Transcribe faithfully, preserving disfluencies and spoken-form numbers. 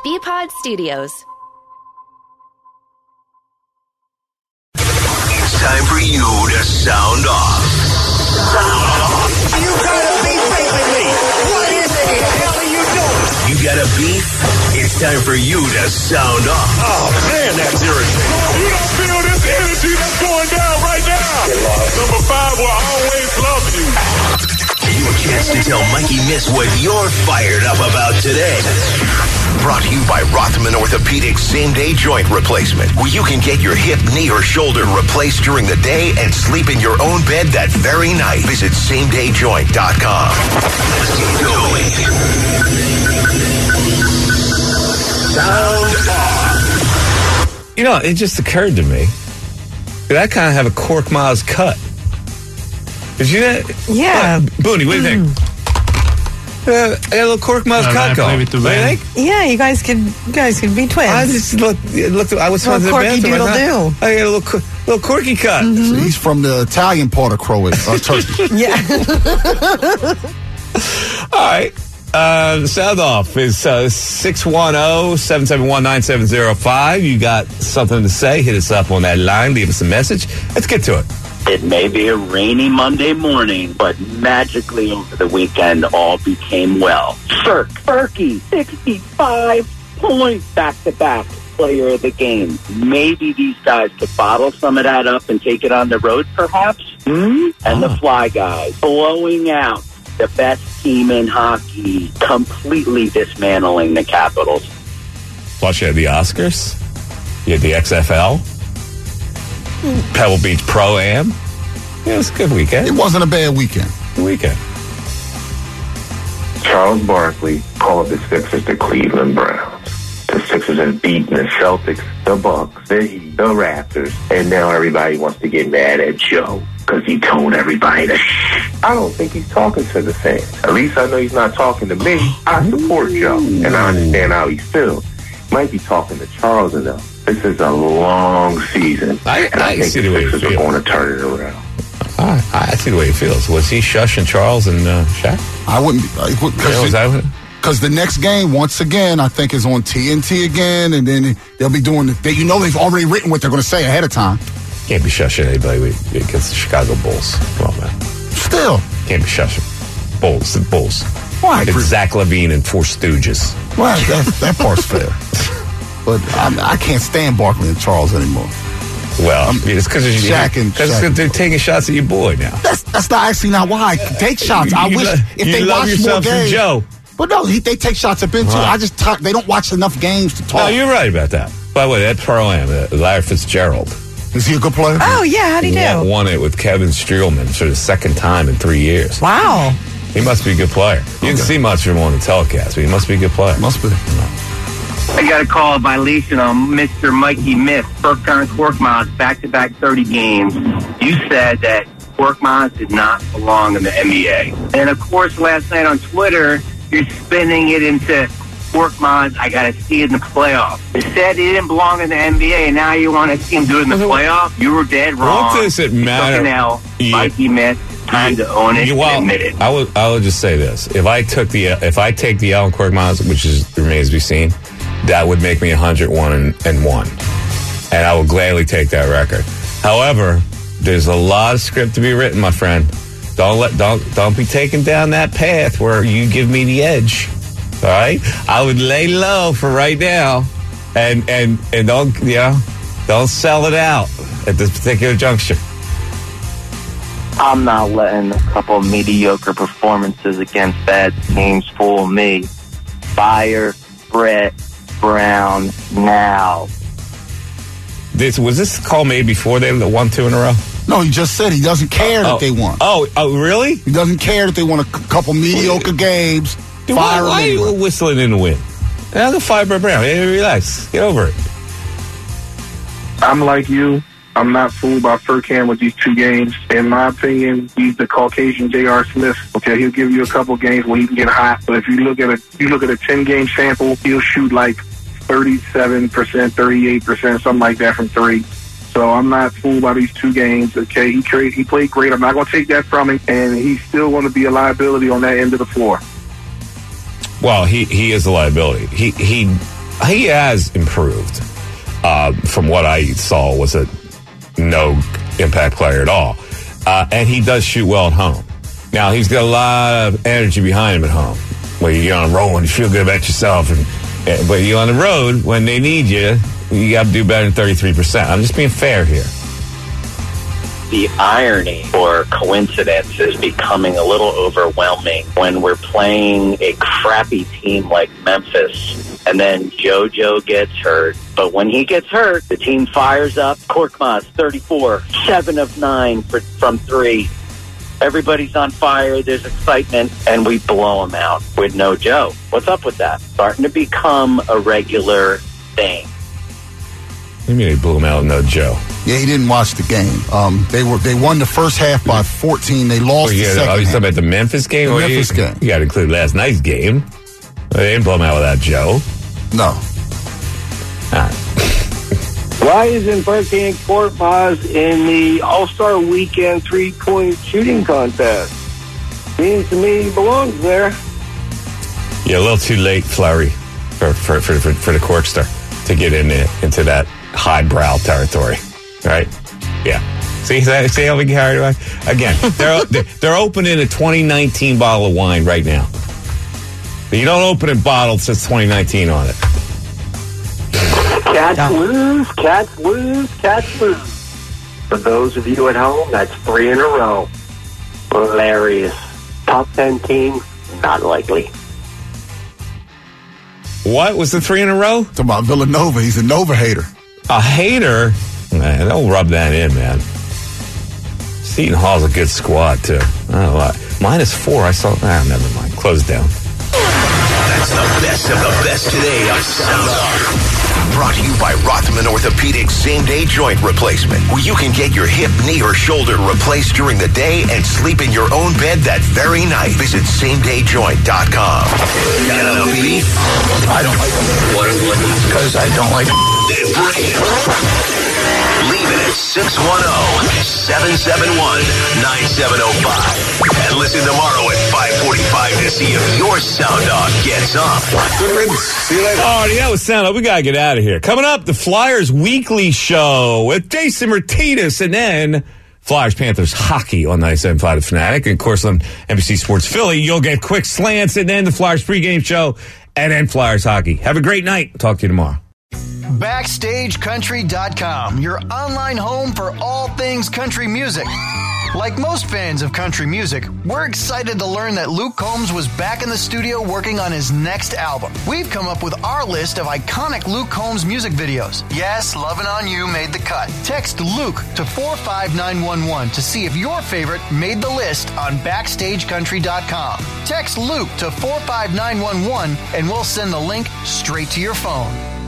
B-Pod Studios. It's time for you to sound off. Sound off. You gotta be facing me. What in the hell are you doing? You got a beef? It's time for you to sound off. Oh, man, that's irritating. You don't feel this energy that's going down right now. Number five will always love you. Your chance to tell Mikey Miss what you're fired up about today. Brought to you by Rothman Orthopedics Same-Day Joint Replacement, where you can get your hip, knee, or shoulder replaced during the day and sleep in your own bed that very night. Visit same day joint dot com. Let's get going. Sound off. You know, it just occurred to me that I kind of have a Cork Miles cut. Did you know that? Yeah. Uh, Booney, what do you think? Uh, I got a little Cork Miles Uh, cut going. What do you think? Yeah, you guys could you guys could be twins. I just looked. looked I was Little the Corky bathroom. doodle I, do. I got a little, little Corky cut. Mm-hmm. So he's from the Italian part of Croatia, uh, Turkey. Yeah. All right. Uh, the sound off is uh, six one zero, seven seven one, nine seven zero five. You got something to say, hit us up on that line. Leave us a message. Let's get to it. It may be a rainy Monday morning, but magically over the weekend all became well. Cirque, Berkey, sixty-five points back-to-back player of the game. Maybe these guys could bottle some of that up and take it on the road, perhaps? Hmm? And the Fly Guys blowing out the best team in hockey, completely dismantling the Capitals. Plus, you had the Oscars. You had the X F L. Pebble Beach Pro-Am. Yeah, it was a good weekend. It wasn't a bad weekend. Good weekend. Charles Barkley called the Sixers the Cleveland Browns. The Sixers have beaten the Celtics, the Bucks, the Heat, the Raptors, and now everybody wants to get mad at Joe because he told everybody to shh. I don't think he's talking to the fans. At least I know he's not talking to me. I support Joe, and I understand how he feels. He might be talking to Charles enough. This is a long season, I, and I, I think see the the way you Sixers feel. are going to turn it around. I, I see the way he feels. Was he shushing Charles and uh, Shaq? I wouldn't. Yeah, was that Because the next game, once again, I think is on T N T again, and then they'll be doing. They, you know, they've already written what they're going to say ahead of time. Can't be shushing anybody against the Chicago Bulls. Come on, man. Still, can't be shushing Bulls. The Bulls. Why? It's Zach Levine and Four Stooges. Well, that, that part's fair. But I, I can't stand Barkley and Charles anymore. Well, um, it's because Shaq and Shaq. They're taking shots at your boy now. That's that's not actually not why I take shots. I You wish lo- if you they love watch yourself more some games. Joe. But no, he, they take shots at Ben too. Right. I just talk. They don't watch enough games to talk. No, you're right about that. By the way, that Pro-Am, uh, Larry Fitzgerald. Is he a good player? Oh, yeah. How'd he do? Won, won it with Kevin Streelman for the second time in three years. Wow. He must be a good player. You Okay. didn't see much of him on the telecast, but he must be a good player. Must be. I got a call by Legion on Mister Mikey Miss, first time Cork Miles, back-to-back thirty games. You said that Cork Miles did not belong in the N B A. And, of course, last night on Twitter, you're spinning it into Cork Miles, I got to see it in the playoffs. You said he didn't belong in the N B A, and now you want to see him do it in the playoffs? You were dead wrong. What does it matter? You took an L. You- Mikey Miss, time to own it You- and well, admit it. I will. I will just say this: if I took the, if I take the Allen Cork Miles, which is remains to be seen, that would make me one hundred one and, and one, and I will gladly take that record. However, there's a lot of script to be written, my friend. Don't let don't don't be taking down that path where you give me the edge. All right, I would lay low for right now, and and and don't you know, don't sell it out at this particular juncture. I'm not letting a couple of mediocre performances against bad teams fool me. Fire Brett Brown now. This was this call made before they won two in a row? No, he just said he doesn't care Oh, that they won. Oh, oh, really? He doesn't care that they won a c- couple mediocre games. Dude, Fire why, why are him anyway. you whistling in the wind? Now the fire Brett Brown. Hey, relax. Get over it. I'm like you. I'm not fooled by Furkan with these two games. In my opinion, he's the Caucasian J R. Smith. Okay, he'll give you a couple games where he can get hot, but if you look at a you look at a ten game sample, he'll shoot like thirty-seven percent, thirty-eight percent, something like that from three. So I'm not fooled by these two games. Okay, he tra- he played great. I'm not going to take that from him, and he's still going to be a liability on that end of the floor. Well, he, he is a liability. He he he has improved. Uh, from what I saw, was a no impact player at all, uh, and he does shoot well at home. Now he's got a lot of energy behind him at home, where you're on a roll and you feel good about yourself, and, and but you're on the road when they need you. You got to do better than thirty-three percent. I'm just being fair here. The irony or coincidence is becoming a little overwhelming when we're playing a crappy team like Memphis, and then JoJo gets hurt. But when he gets hurt, the team fires up. Korkmaz, thirty-four, seven of nine for, from three. Everybody's on fire. There's excitement, and we blow them out with no Joe. What's up with that? Starting to become a regular thing. What do you mean they blew him out with no Joe? Yeah, he didn't watch the game. Um, they were they won the first half by fourteen. They lost oh, yeah, the second Are you half. talking about the Memphis game? The or Memphis you, game. You got to include last night's game. They didn't blow him out without Joe. No. All right. Why isn't Berkey Korkmaz in the All-Star Weekend three-point shooting contest? Seems to me he belongs there. Yeah, a little too late, Flurry, for for for, for, for the Corkster to get in the, into that highbrow territory, right? Yeah. See, see how we get carried away? Again, they're, they're they're opening a twenty nineteen bottle of wine right now. You don't open a bottle that says twenty nineteen on it. Cats lose, cats lose, cats lose. For those of you at home, that's three in a row. Hilarious. Top ten team, not likely. What was the three in a row? Talking about Villanova. He's a Nova hater. A hater? Man, don't rub that in, man. Seton Hall's a good squad, too. I don't know what. Minus four, I saw. Ah, never mind. Close down. That's the best of the best today on Sound Off. Brought to you by Rothman Orthopedics same-day joint replacement, where you can get your hip, knee, or shoulder replaced during the day and sleep in your own bed that very night. Visit same day joint dot com. Got enough beef? I don't like them. What is it? Because I don't like them. Leave it at six one zero, seven seven one, nine seven zero five. And listen tomorrow at five forty-five to see if your sound off gets up. See you later. Oh, yeah, that was sound off. We got to get out of here. Coming up, the Flyers Weekly Show with Jason Martinez, and then Flyers Panthers hockey on ninety-seven point five The Fanatic. And of course, on N B C Sports Philly, you'll get quick slants, and then the Flyers pregame show, and then Flyers hockey. Have a great night. Talk to you tomorrow. Backstage Country dot com, your online home for all things country music. Like most fans of country music, we're excited to learn that Luke Combs was back in the studio working on his next album. We've come up with our list of iconic Luke Combs music videos. Yes, Lovin' On You made the cut. Text Luke to four five nine one one to see if your favorite made the list on Backstage Country dot com. Text Luke to four five nine one one and we'll send the link straight to your phone.